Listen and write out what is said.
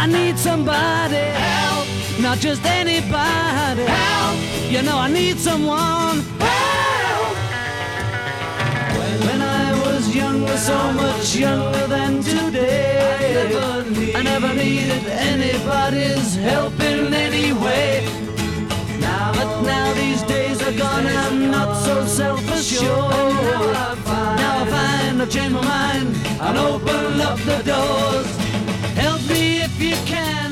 I need somebody help, not just anybody help. You know I need someone help. When I was younger, so much younger than today, I never needed anybody's help in any way. But now these days are gone, I'm not so self-assured. Now I find I've changed my mind and open up the doors. Help me if you can.